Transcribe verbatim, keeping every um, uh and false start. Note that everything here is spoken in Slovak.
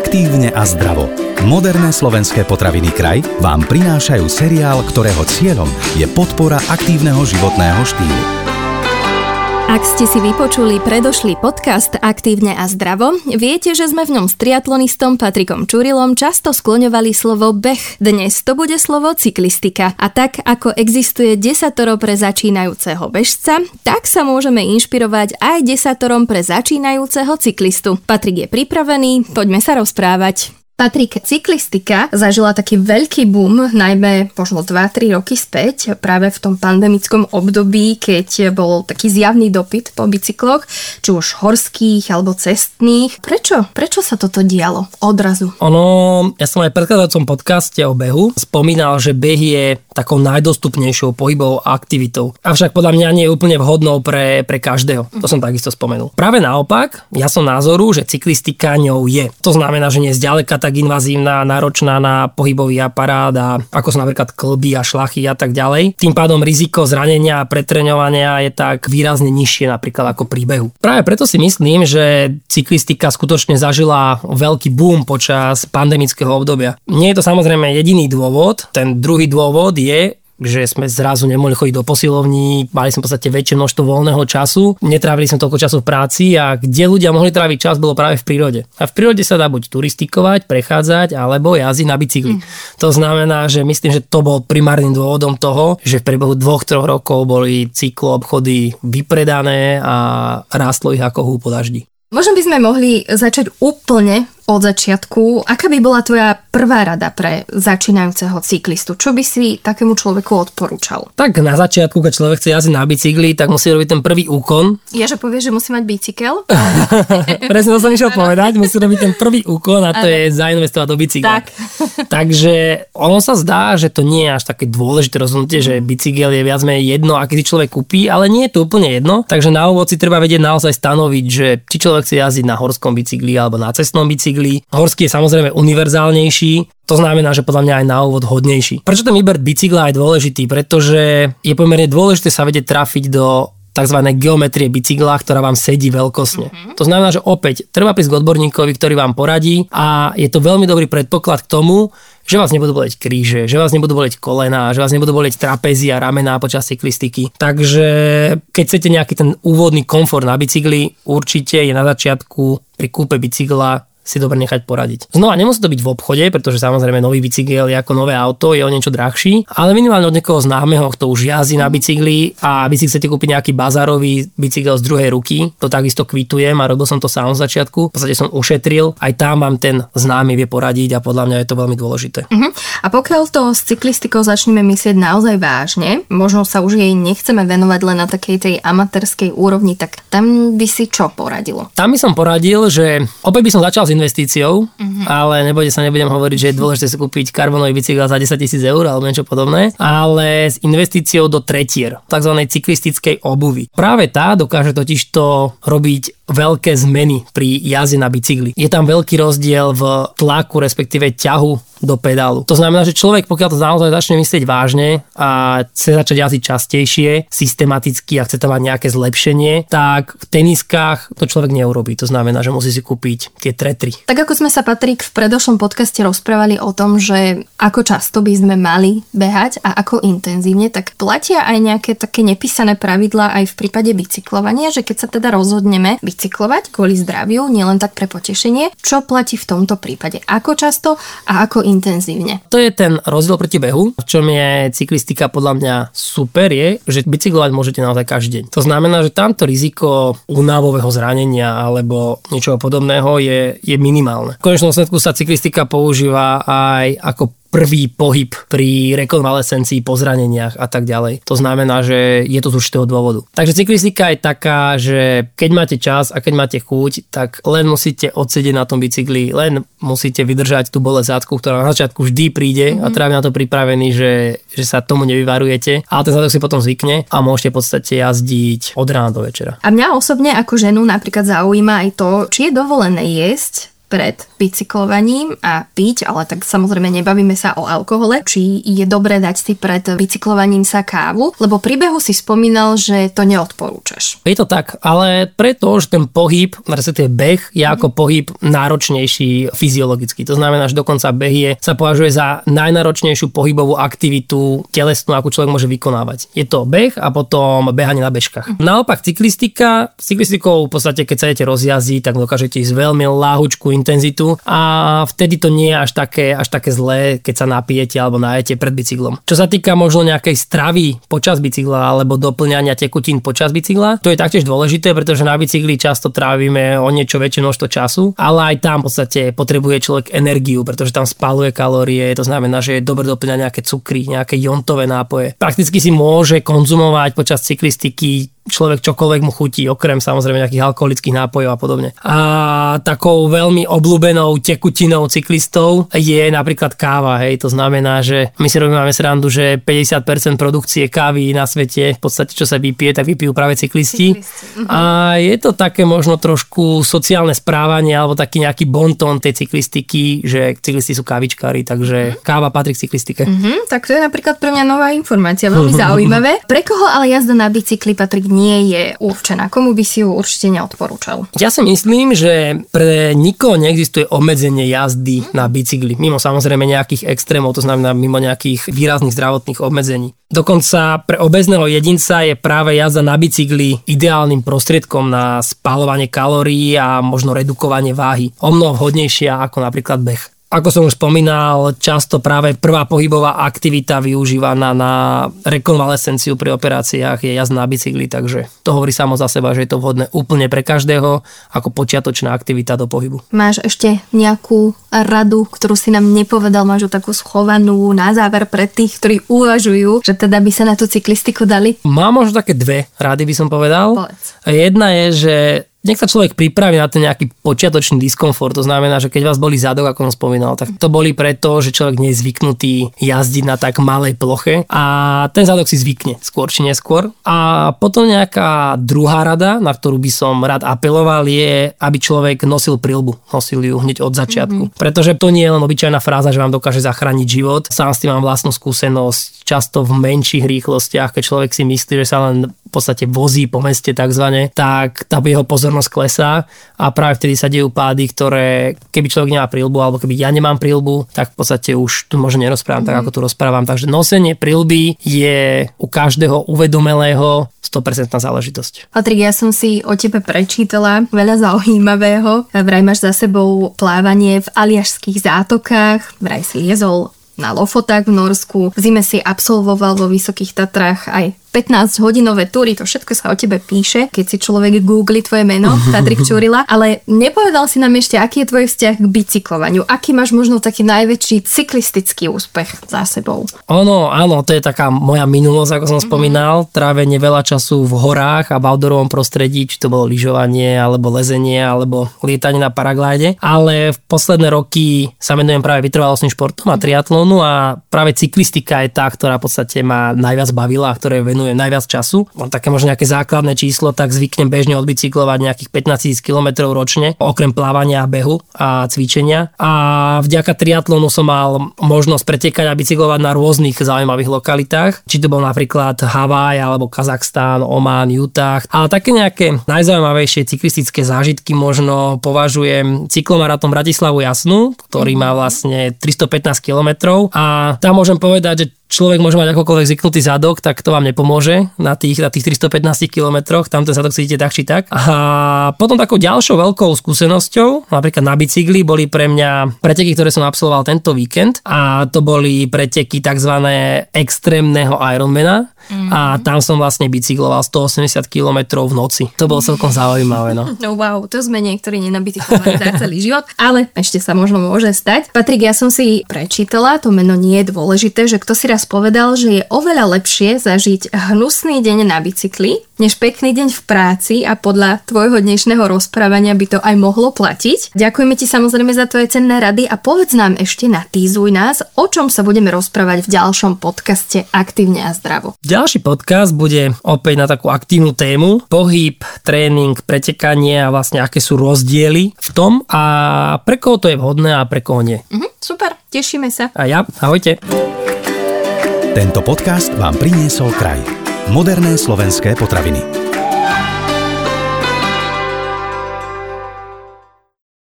Aktívne a zdravo. Moderné slovenské potraviny Kraj vám prinášajú seriál, ktorého cieľom je podpora aktívneho životného štýlu. Ak ste si vypočuli predošlý podcast Aktívne a zdravo, viete, že sme v ňom s triatlonistom Patrikom Čurilom často skloňovali slovo beh. Dnes to bude slovo cyklistika. A tak, ako existuje desatoro pre začínajúceho bežca, tak sa môžeme inšpirovať aj desatorom pre začínajúceho cyklistu. Patrik je pripravený, poďme sa rozprávať. Patrik, cyklistika zažila taký veľký boom, najmä možno dva tri roky späť, práve v tom pandemickom období, keď bol taký zjavný dopyt po bicykloch, či už horských alebo cestných. Prečo? Prečo sa toto dialo odrazu? Ono, ja som aj v predchádzajúcom podcaste o behu spomínal, že beh je takou najdostupnejšou pohybovou aktivitou. Avšak podľa mňa nie je úplne vhodnou pre, pre každého. To som takisto spomenul. Práve naopak, ja som názoru, že cyklistika ňou je. To znamená, že nie je zďaleka tak invazívna, náročná na pohybový aparát a ako sú napríklad klby a šlachy a tak ďalej. Tým pádom riziko zranenia a pretreňovania je tak výrazne nižšie napríklad ako pri behu. Práve preto si myslím, že cyklistika skutočne zažila veľký boom počas pandemického obdobia. Nie je to samozrejme jediný dôvod. Ten druhý dôvod je, že sme zrazu nemohli chodiť do posilovní, mali sme v podstate väčšie množstvo voľného času, netrávili sme toľko času v práci a kde ľudia mohli tráviť čas, bolo práve v prírode. A v prírode sa dá buď turistikovať, prechádzať, alebo jazdiť na bicykli. Mm. To znamená, že myslím, že to bol primárnym dôvodom toho, že v priebehu dvoch, troch rokov boli cykloobchody vypredané a rástlo ich ako húb po daždi. Možno by sme mohli začať úplne od začiatku. Aká by bola tvoja prvá rada pre začínajúceho cyklistu? Čo by si takému človeku odporúčal? Tak na začiatku, keď človek chce jazdiť na bicykli, tak musí robiť ten prvý úkon. Ja, že povieš, že musí mať bicykel? Presne to som išiel povedať. Musí robiť ten prvý úkon a to je zainvestovať do bicykla. Tak. Takže ono sa zdá, že to nie je až také dôležité rozhodnutie, že bicykel je viac menej jedno, aký si človek kúpi, ale nie je to úplne jedno. Takže na úvod si treba vedieť naozaj stanoviť, že či človek chce jazdiť na horskom bicykli alebo na cestnom bicykli. Horský je samozrejme univerzálnejší, to znamená, že podľa mňa aj na úvod hodnejší. Prečo ten výber bicykla je dôležitý? Pretože je pomerne dôležité sa vedieť trafiť do tzv. Geometrie bicykla, ktorá vám sedí veľkosne. Mm-hmm. To znamená, že opäť treba prísť k odborníkovi, ktorý vám poradí a je to veľmi dobrý predpoklad k tomu, že vás nebudú boleť kríže, že vás nebudú boleť kolená, že vás nebudú boleť trapézy a ramená počas cyklistiky. Takže keď chcete nejaký ten úvodný komfort na bicykli, určite je na začiatku pri kúpe bicykla si dobre nechať poradiť. Znova, nemusí to byť v obchode, pretože samozrejme nový bicykel je ako nové auto, je o niečo drahší, ale minimálne od niekoho známeho, kto už jazdí na bicykli a vy si chcete kúpiť nejaký bazárový bicykel z druhej ruky, to takisto kvitujem a robil som to sám z začiatku. V podstate som ušetril, aj tam vám ten známy vie poradiť a podľa mňa je to veľmi dôležité. Uh-huh. A pokiaľ to s cyklistikou začneme myslieť naozaj vážne, možno sa už jej nechceme venovať len na takej tej amatérskej úrovni, tak tam by si čo poradilo? Tam by som poradil, že opäť by som začal s investíciou, uh-huh. ale nebojte sa, nebudem hovoriť, že je dôležité si kúpiť karbonový bicykel za desať tisíc eur alebo niečo podobné, ale s investíciou do tretier, takzvanej cyklistickej obuvy. Práve tá dokáže totiž to robiť veľké zmeny pri jazde na bicykli. Je tam veľký rozdiel v tlaku, respektíve ťahu do pedálu. To znamená, že človek, pokiaľ to naozaj začne myslieť vážne a chce začať jazdiť častejšie, systematicky a chce tam mať nejaké zlepšenie, tak v teniskách to človek neurobí. To znamená, že musí si kúpiť tie tretry. Tak ako sme sa, Patrik, v predošlom podcaste rozprávali o tom, že ako často by sme mali behať a ako intenzívne, tak platia aj nejaké také nepísané pravidlá aj v prípade bicyklovania, že keď sa teda rozhodneme bicyklovať kvôli zdraviu, nielen tak pre potešenie, čo platí v tomto prípade? Ako často a ako intenzívne? To je ten rozdiel proti behu. V čom je cyklistika podľa mňa super je, že bicyklovať môžete naozaj každý deň. To znamená, že tamto riziko únavového zranenia alebo niečoho podobného je, je minimálne. V konečnom dôsledku sa cyklistika používa aj ako prvý pohyb pri rekonvalescencii, po zraneniach a tak ďalej. To znamená, že je to z určitého dôvodu. Takže cyklistika je taká, že keď máte čas a keď máte chuť, tak len musíte odsedieť na tom bicykli, len musíte vydržať tú bolesť zádku, ktorá na začiatku vždy príde mm-hmm. a treba na to pripravený, že, že sa tomu nevyvarujete, ale ten zádok si potom zvykne a môžete v podstate jazdiť od rána do večera. A mňa osobne ako ženu napríklad zaujíma aj to, či je dovolené jesť pred bicyklovaním a piť, ale tak samozrejme nebavíme sa o alkohole, či je dobré dať si pred bicyklovaním sa kávu, lebo pri behu si spomínal, že to neodporúčaš. Je to tak, ale preto, že ten pohyb, respektíve beh, je ako pohyb náročnejší fyziologicky. To znamená, že dokonca beh je, sa považuje za najnáročnejšiu pohybovú aktivitu telesnú, akú človek môže vykonávať. Je to beh a potom behanie na bežkách. Mm. Naopak cyklistika, cyklistikou v podstate, keď sa idete rozjazdiť, tak dokážete ísť veľmi láhučkú intenzitu a vtedy to nie je až také, až také zlé, keď sa napijete alebo najete pred bicyklom. Čo sa týka možno nejakej stravy počas bicykla alebo doplňania tekutín počas bicykla, to je taktiež dôležité, pretože na bicykli často trávime o niečo väčšie množstvo času, ale aj tam v podstate potrebuje človek energiu, pretože tam spaluje kalórie, to znamená, že je dobre doplňať nejaké cukry, nejaké jontové nápoje. Prakticky si môže konzumovať počas cyklistiky človek čokoľvek mu chutí, okrem samozrejme nejakých alkoholických nápojov a podobne. A takou veľmi obľúbenou tekutinou cyklistov je napríklad káva, hej, to znamená, že my si robíme srandu, že päťdesiat percent produkcie kávy na svete, v podstate čo sa vypije, tak vypijú práve cyklisti. cyklisti. A je to také možno trošku sociálne správanie alebo taký nejaký bonton tej cyklistiky, že cyklisti sú kávičkári, takže mm. káva patrí k cyklistike. Mm-hmm, tak to je napríklad pre mňa nová informácia, veľmi zaujímavé. Pre koho ale jazda na bicykli patrí nie je určená? Komu by si ju určite neodporúčal? Ja si myslím, že pre nikoho neexistuje obmedzenie jazdy na bicykli. Mimo samozrejme nejakých extrémov, to znamená mimo nejakých výrazných zdravotných obmedzení. Dokonca pre obézneho jedinca je práve jazda na bicykli ideálnym prostriedkom na spaľovanie kalórií a možno redukovanie váhy. O mnoho vhodnejšia ako napríklad beh. Ako som už spomínal, často práve prvá pohybová aktivita využívaná na rekonvalescenciu pri operáciách je jazda na bicykli, takže to hovorí samo za seba, že je to vhodné úplne pre každého ako počiatočná aktivita do pohybu. Máš ešte nejakú radu, ktorú si nám nepovedal, máš ju takú schovanú na záver pre tých, ktorí uvažujú, že teda by sa na tú cyklistiku dali? Mám možno také dve rady, by som povedal. Povedz. Jedna je, že nech sa človek pripraví na ten nejaký počiatočný diskomfort. To znamená, že keď vás boli zadok, ako som spomínal, tak to boli preto, že človek nie je zvyknutý jazdiť na tak malej ploche a ten zadok si zvykne skôr či neskôr. A potom nejaká druhá rada, na ktorú by som rád apeloval, je, aby človek nosil prilbu. Nosil ju hneď od začiatku. Mm-hmm. Pretože to nie je len obyčajná fráza, že vám dokáže zachrániť život. Sám s tým mám vlastnú skúsenosť, často v menších rýchlostiach, keď človek si myslí, že sa len v podstate vozí po meste takzvané, tak tá jeho pozornosť klesá a práve vtedy sa dejú pády, ktoré keby človek nemá prilbu alebo keby ja nemám prilbu, tak v podstate už tu možno nerozprávam mm. tak, ako tu rozprávam. Takže nosenie prilby je u každého uvedomelého sto percent záležitosť. Patrik, ja som si o tebe prečítala veľa zaujímavého. Vraj máš za sebou plávanie v Aliašských zátokách, vraj si liezol na Lofotách v Norsku, v zime si absolvoval vo Vysokých Tatrách aj pätnásťhodinové túry, to všetko sa o tebe píše, keď si človek googli tvoje meno, Patrik Čurila, ale nepovedal si nám ešte, aký je tvoj vzťah k bicyklovaniu, aký máš možno taký najväčší cyklistický úspech za sebou? Ono, áno, to je taká moja minulosť, ako som mm-hmm. spomínal, trávenie veľa času v horách a v outdoorovom prostredí, či to bolo lyžovanie, alebo lezenie, alebo lietanie na paraglide, ale v posledné roky sa venujem práve vytrvalostným športom a triatlonu a práve cyklistika je tá, ktorá v podstate ma najviac bavila a ktoré venujem najviac času. Mám také možno nejaké základné číslo, tak zvyknem bežne odbicyklovať nejakých pätnásťtisíc kilometrov ročne, okrem plávania a behu a cvičenia. A vďaka triatlonu som mal možnosť pretekať a bicyklovať na rôznych zaujímavých lokalitách. Či to bol napríklad Havaj, alebo Kazachstán, Oman, Utah. Ale také nejaké najzaujímavejšie cyklistické zážitky možno považujem cyklomaratón Bratislavu Jasnú, ktorý má vlastne tristopätnásť kilometrov. A tam môžem povedať, že človek môže mať akokoľvek zvyknutý zadok, tak to vám nepomôže na tých, na tých tristopätnásť kilometroch, tam ten zadok cítite tak či tak. A potom takou ďalšou veľkou skúsenosťou, napríklad na bicykli, boli pre mňa preteky, ktoré som absolvoval tento víkend a to boli preteky takzvané extrémneho Ironmana. Mm-hmm. A tam som vlastne bicykloval stoosemdesiat kilometrov v noci. To bolo celkom zaujímavé, no. No wow, to sme niektorí nenabicyklovali za celý život, ale ešte sa možno môže stať. Patrik, ja som si prečítala, to meno nie je dôležité, že kto si raz povedal, že je oveľa lepšie zažiť hnusný deň na bicykli, než pekný deň v práci a podľa tvojho dnešného rozprávania by to aj mohlo platiť. Ďakujeme ti samozrejme za tvoje cenné rady a povedz nám ešte, natízuj nás, o čom sa budeme rozprávať v ďalšom podcaste Aktívne a zdravo. Ďalší podcast bude opäť na takú aktívnu tému. Pohyb, tréning, pretekanie a vlastne aké sú rozdiely v tom a pre koho to je vhodné a pre koho nie. Mhm, super, tešíme sa. A ja, ahojte. Tento podcast vám priniesol Kraj. Moderné slovenské potraviny.